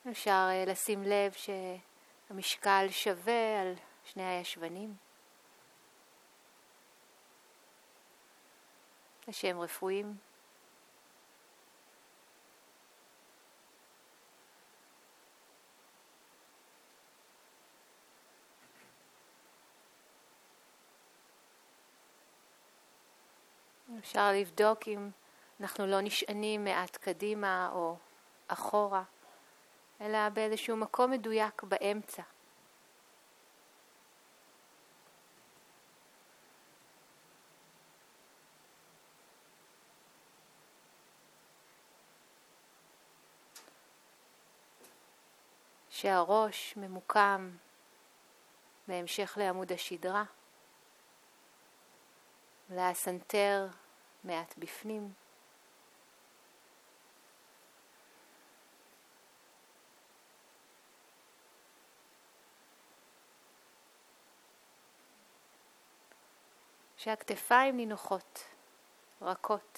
אפשר לשים לב שהמשקל שווה על שני הישבנים. שהם רפואיים. אפשר לבדוק אם אנחנו לא נשענים מעט קדימה או אחורה, אלא באיזשהו מקום מדויק באמצע. שהראש ממוקם בהמשך לעמוד השדרה, אולי הסנטר מעט בפנים. שהכתפיים נינוחות, רכות.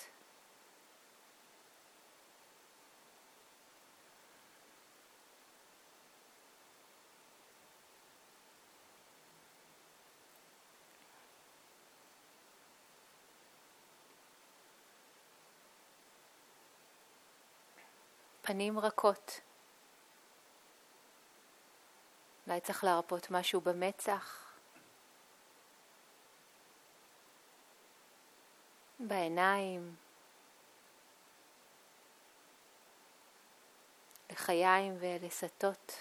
פנים רכות. אולי צריך להרפות משהו במצח, בעיניים, לחיים ולסתות.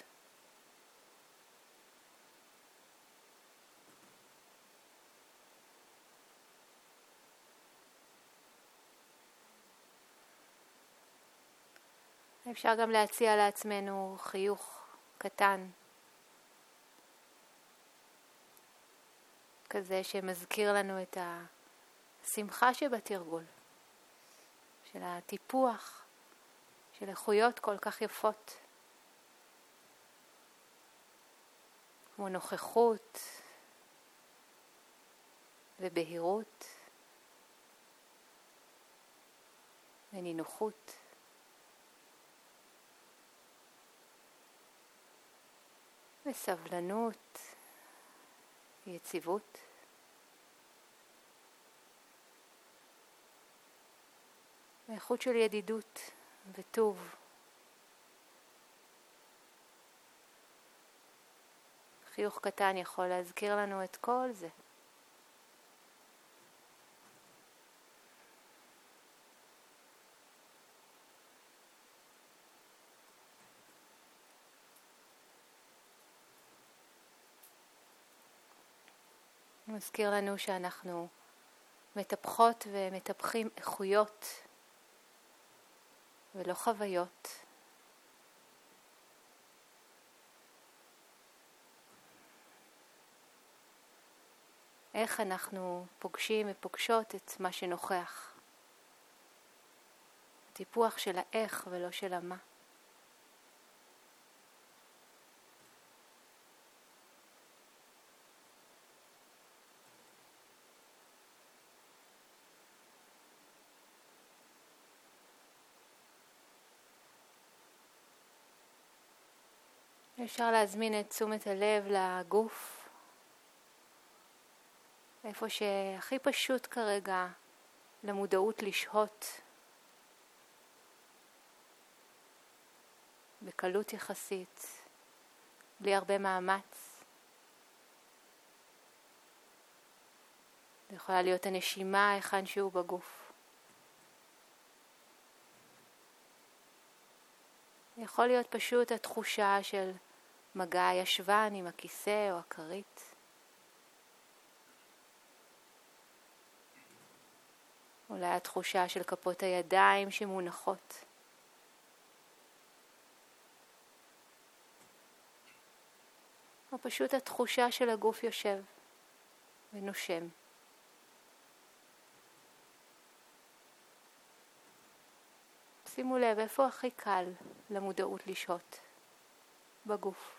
אפשר גם להציע לעצמנו חיוך קטן, כזה שמזכיר לנו את השמחה שבתרגול, של הטיפוח, של איכויות כל כך יפות, כמו נוכחות ובהירות ונינוחות. וסבלנות, יציבות. ואיכות של ידידות וטוב. חיוך קטן יכול להזכיר לנו את כל זה. מזכיר לנו שאנחנו מטפחות ומטפחים איכויות ולא חוויות. איך אנחנו פוגשים ופוגשות את מה שנוכח. טיפוח של האיך ולא של המה. אפשר להזמין את תשומת הלב לגוף, איפה שהכי פשוט כרגע למודעות לשהות בקלות יחסית, בלי הרבה מאמץ. זה יכולה להיות הנשימה היכן שהוא בגוף. יכול להיות פשוט התחושה של מגע הישבן עם הכיסא או הכרית. אולי התחושה של כפות הידיים שמונחות. או פשוט התחושה של הגוף יושב ונושם. שימו לב איפה הכי קל למודעות לשהות בגוף.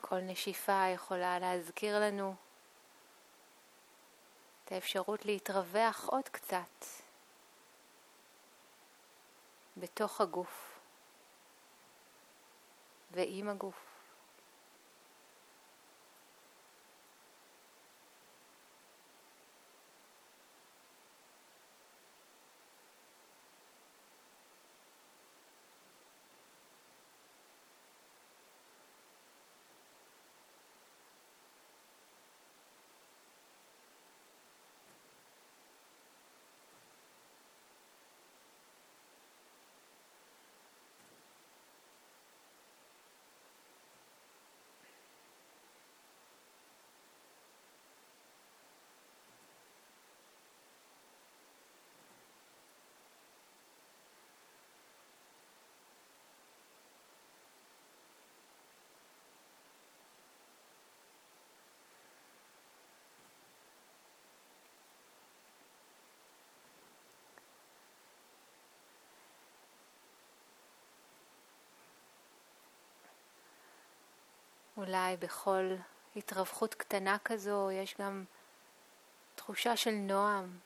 כל נשיפה יכולה להזכיר לנו את האפשרות להתרווח עוד קצת בתוך הגוף ועם הגוף. אולי בכל התרווחות קטנה כזו יש גם תחושה של נועם.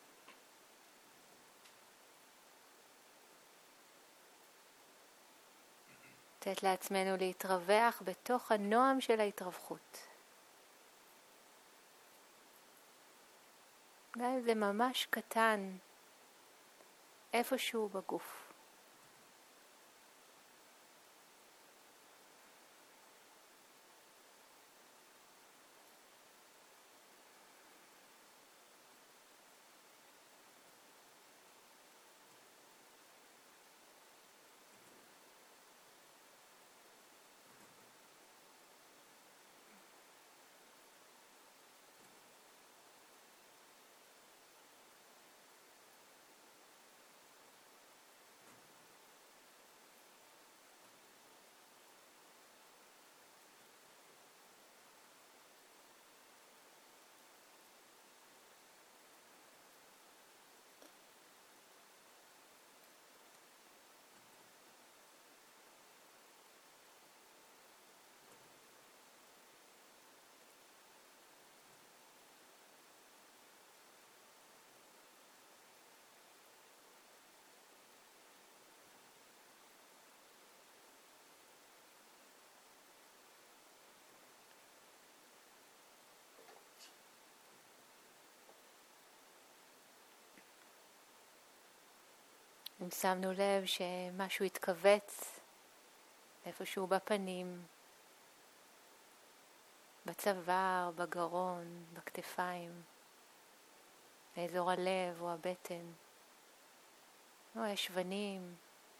לתת לעצמנו להתרווח בתוך הנועם של ההתרווחות. גם אם זה ממש קטן, איפשהו בגוף. אם שמנו לב שמשהו התכווץ איפשהו בפנים, בצוואר, בגרון, בכתפיים, באזור הלב או הבטן, או הישבנים,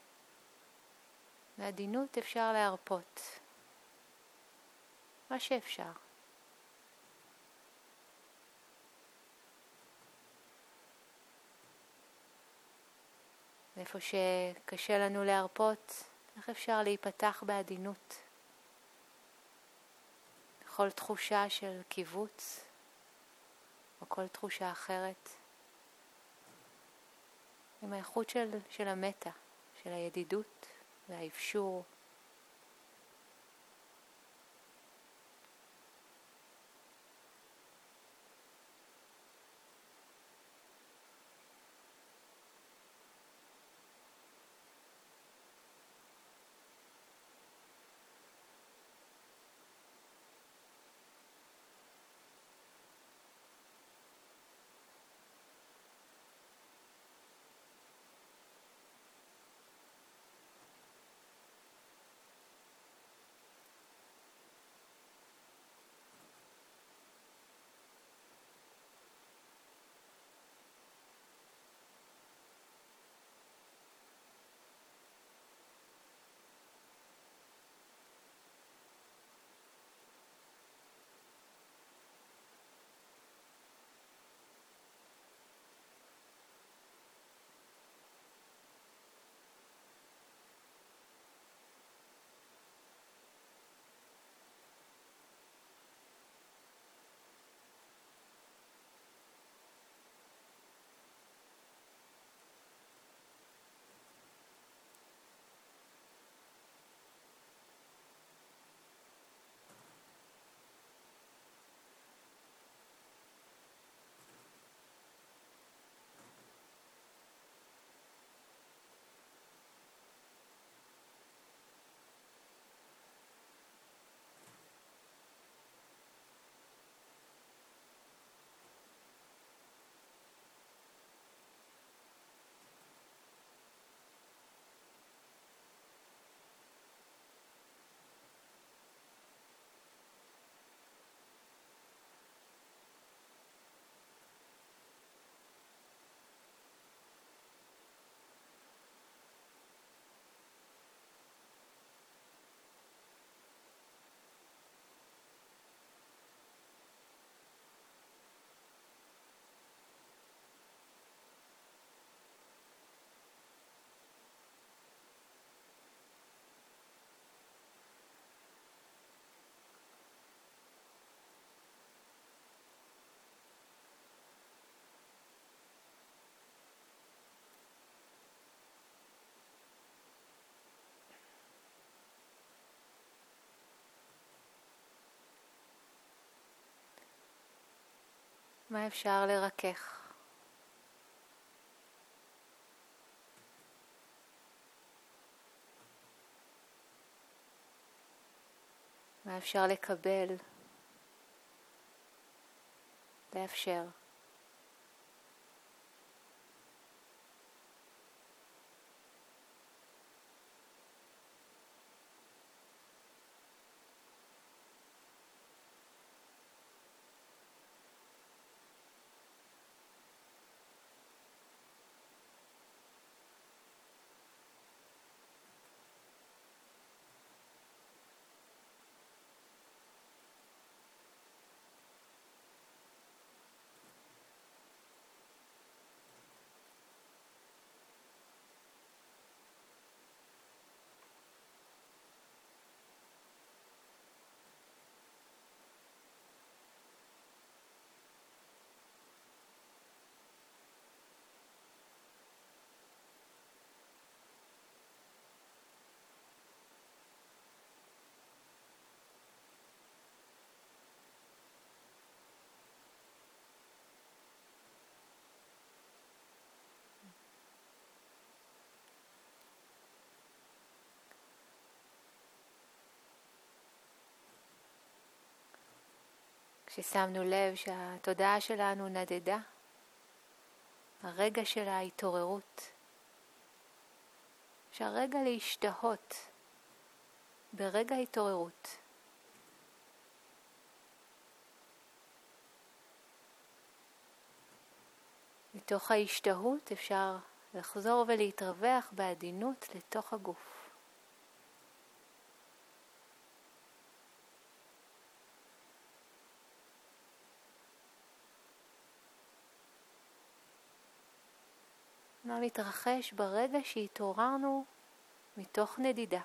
בעדינות אפשר להרפות מה שאפשר. ואיפה שקשה לנו להרפות, איך אפשר להיפתח בעדינות? כל תחושה של קיבוץ, או כל תחושה אחרת, עם האיכות של המטה, של הידידות והאפשור. מה אפשר לרכך? מה אפשר לקבל? לאפשר. כששמנו לב שהתודעה שלנו נדדה, הרגע של ההתעוררות, אפשר רגע להשתהות ברגע ההתעוררות. מתוך ההשתהות אפשר לחזור ולהתרווח בעדינות לתוך הגוף. מה מתרחש ברגע שהתעוררנו מתוך נדידה?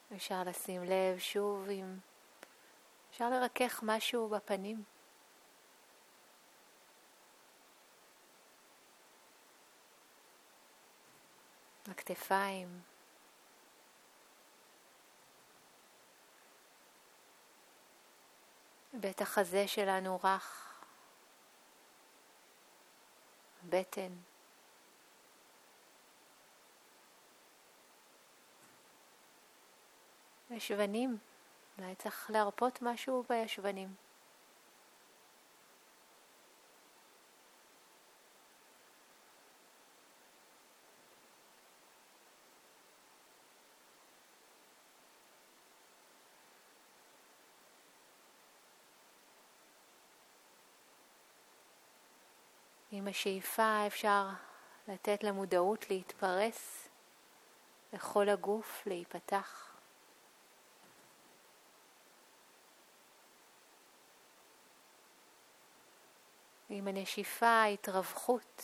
אפשר לשים לב שוב אם אפשר לרכך משהו בפנים. הכתפיים. בית החזה שלנו רך. הבטן. ישבנים. אולי צריך להרפות משהו בישבנים. עם השאיפה אפשר לתת למודעות להתפרס לכל הגוף, להיפתח. עם הנשיפה התרווחות.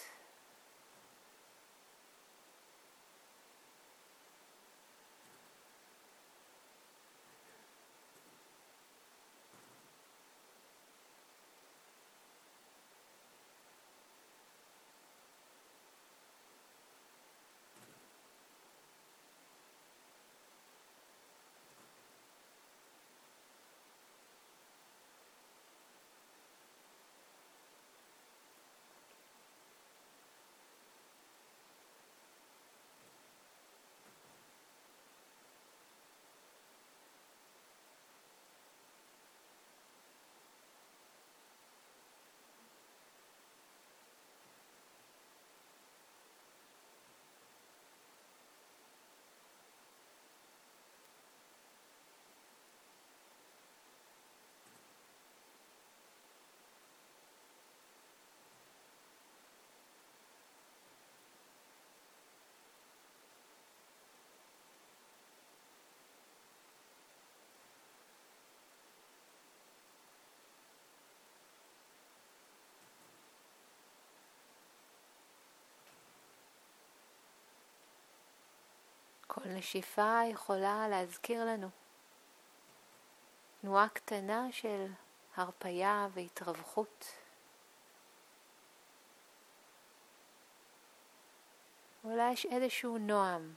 כל נשיפה יכולה להזכיר לנו תנועה קטנה של הרפיה והתרווחות. אולי יש איזשהו נועם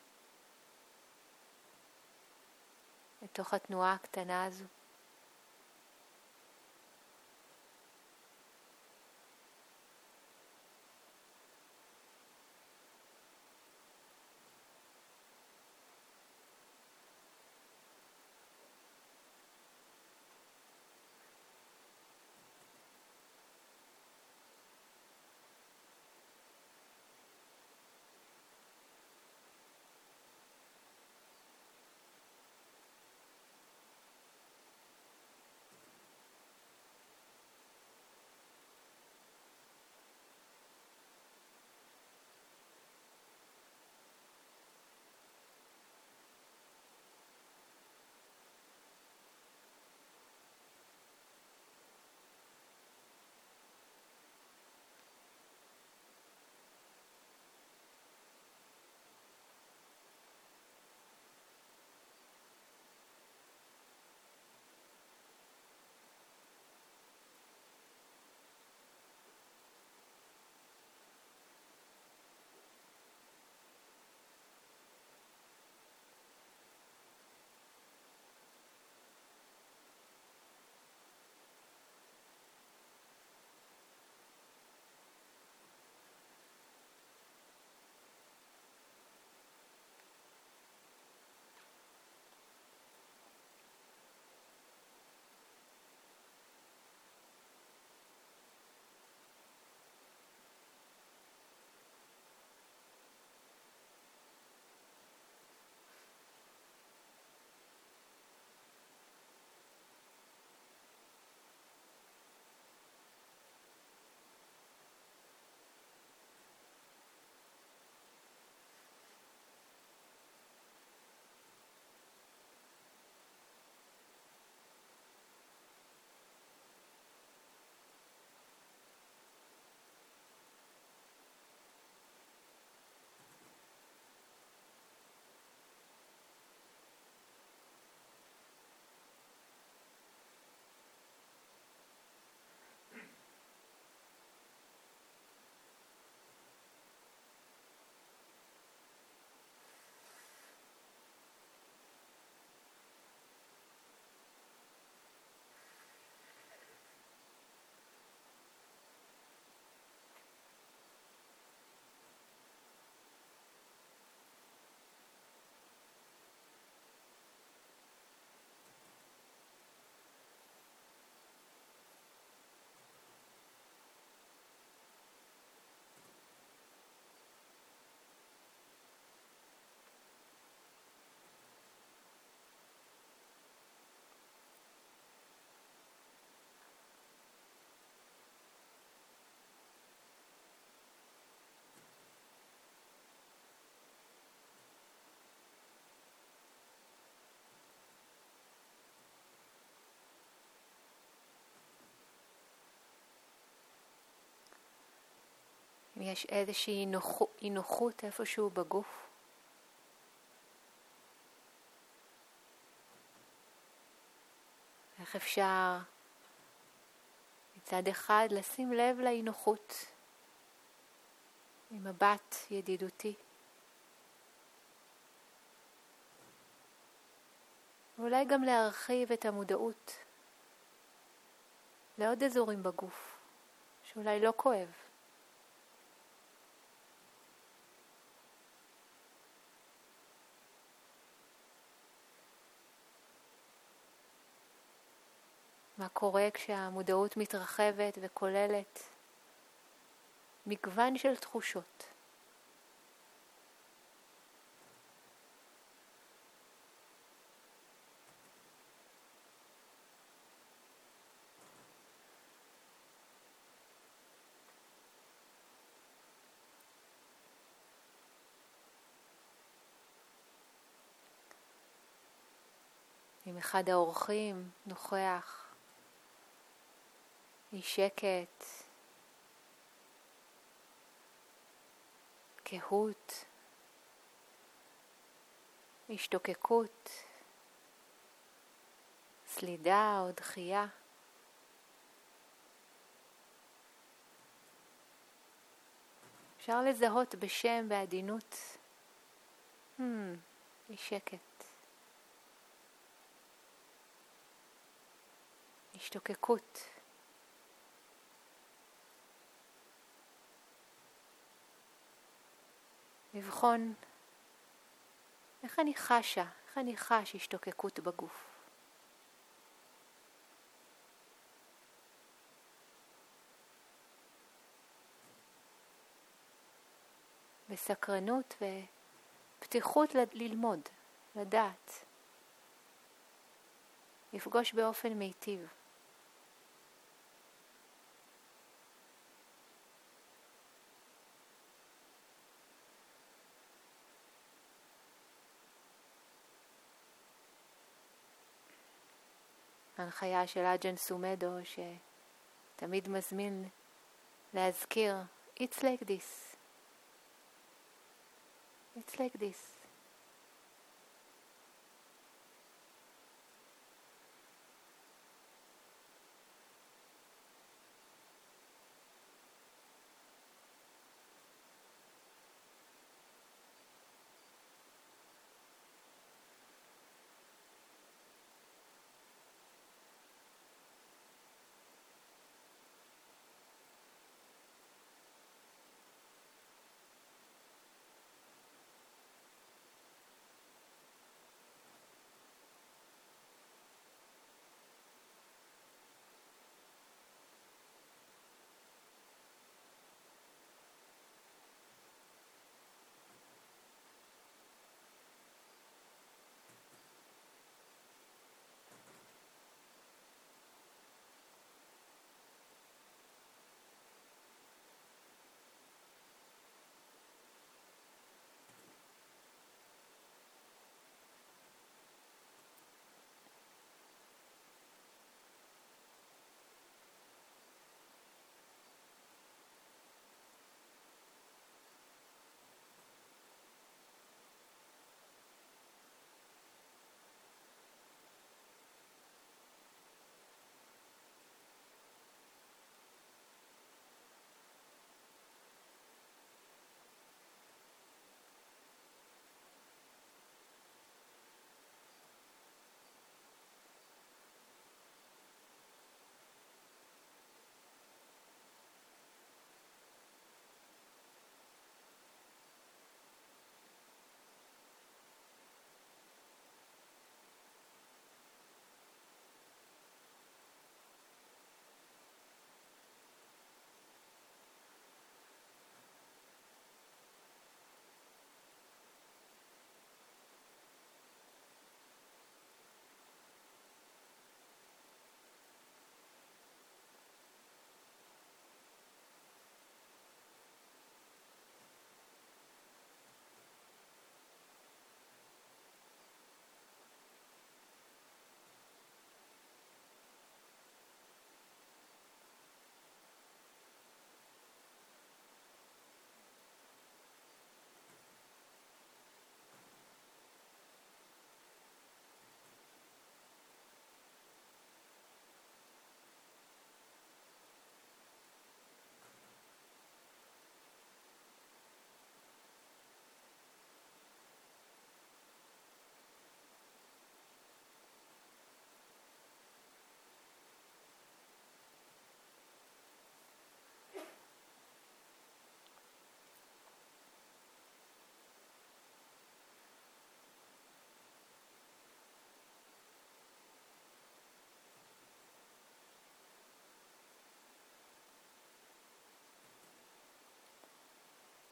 בתוך התנועה הקטנה הזו. אם יש איזושהי אי נוחות איפשהו בגוף. איך אפשר מצד אחד לשים לב לאי נוחות עם מבט ידידותי. ואולי גם להרחיב את המודעות לעוד אזורים בגוף שאולי לא כואב. מה קורה כשהמודעות מתרחבת וכוללת מגוון של תחושות. אם אחד האורחים נוכח, אי שקט, קהות, השתוקקות, סלידה או דחייה. אפשר לזהות בשם בעדינות. אי שקט. השתוקקות. לבחון איך אני חשה, איך אני חש השתוקקות בגוף. בסקרנות ופתיחות ללמוד, לדעת, לפגוש באופן מיטיב. ההנחיה של אג'ן סומדו שתמיד מזמין להזכיר, it's like this. It's like this.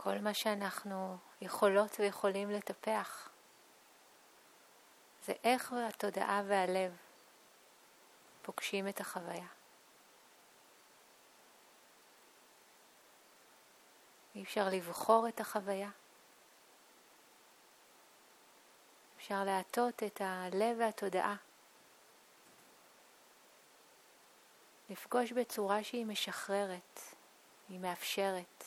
כל מה שאנחנו יכולות ויכולים לטפח זה איך התודעה והלב פוגשים את החוויה. אי אפשר לבחור את החוויה. אפשר להטות את הלב והתודעה. לפגוש בצורה שהיא משחררת, היא מאפשרת.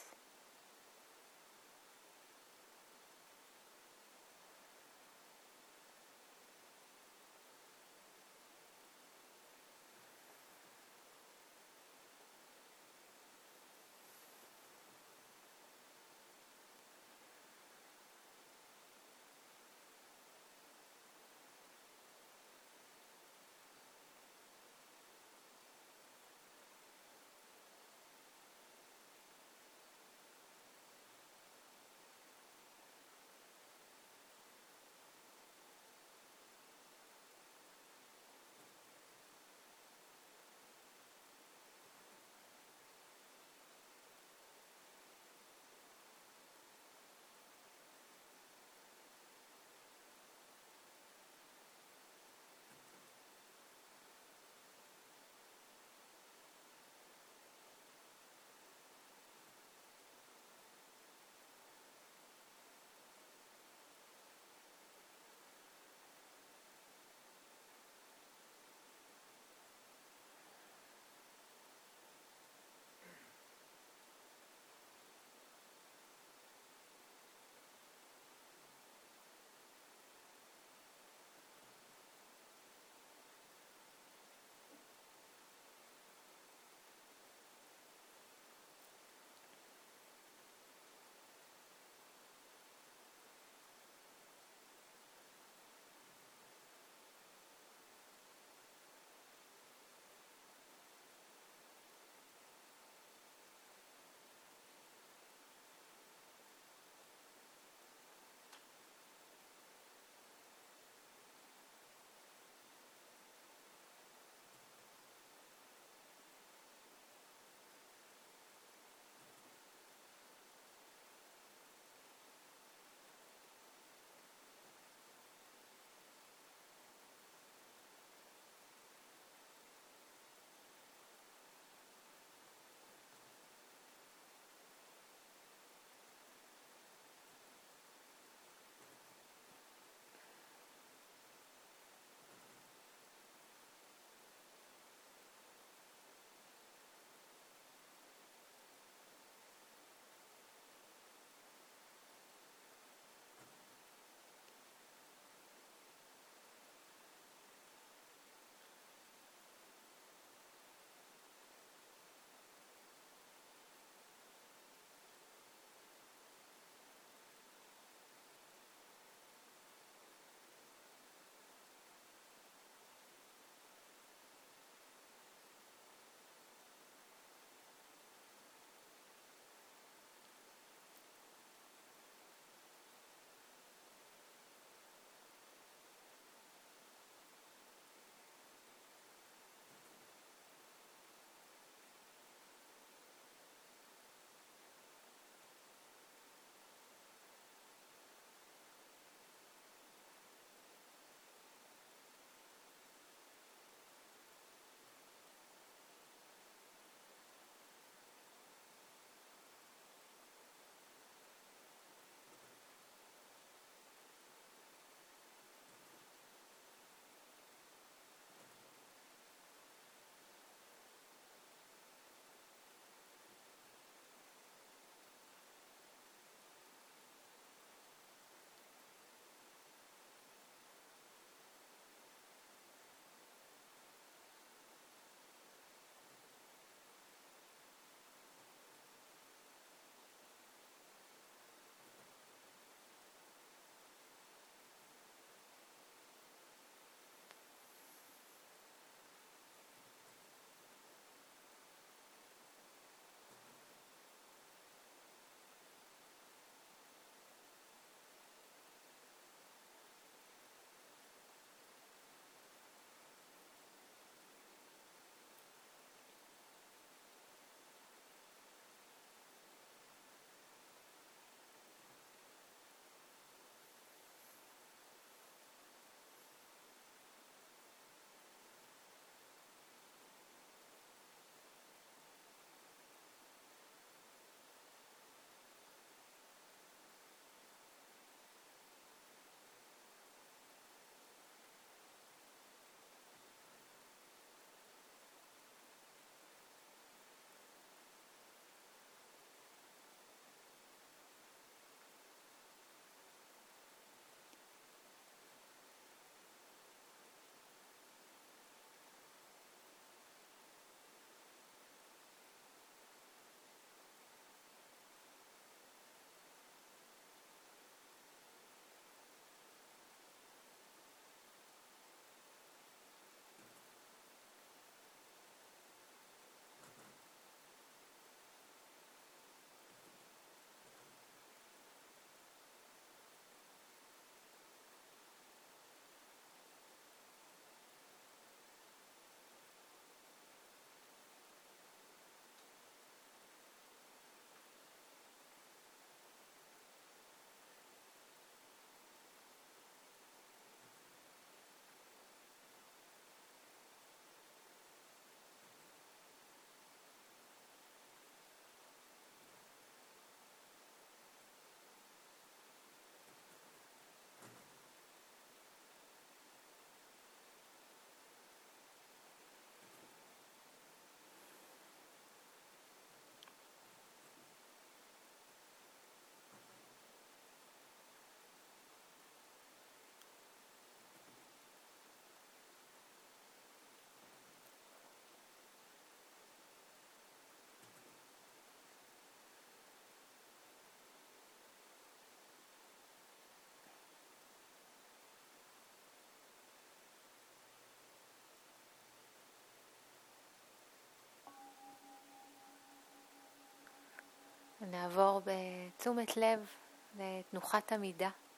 נעבור בתשומת לב לתנוחת עמידה.